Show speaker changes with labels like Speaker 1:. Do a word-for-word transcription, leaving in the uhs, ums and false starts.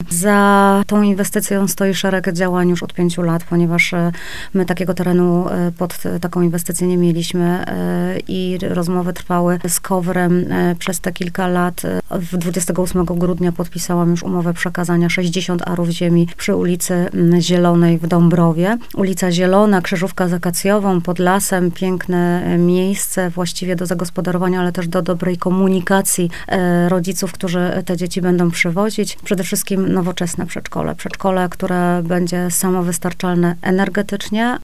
Speaker 1: Za tą inwestycją stoi szereg działań już od pięciu lat, ponieważ my takiego terenu pod taką inwestycję nie mieliśmy i rozmowy trwały z KOWR-em przez te kilka lat. W dwudziestego ósmego grudnia podpisałam już umowę przekazania sześćdziesiąt arów ziemi przy ulicy Zielonej w Dąbrowie. Ulica Zielona, Krzyżówka z Akacjową, pod lasem, piękne miejsce właściwie do zagospodarowania, ale też do dobrej komunikacji rodziców, którzy te dzieci będą przywozić. Przede wszystkim nowoczesne przedszkole. Przedszkole, które będzie samowystarczalne energetycznie,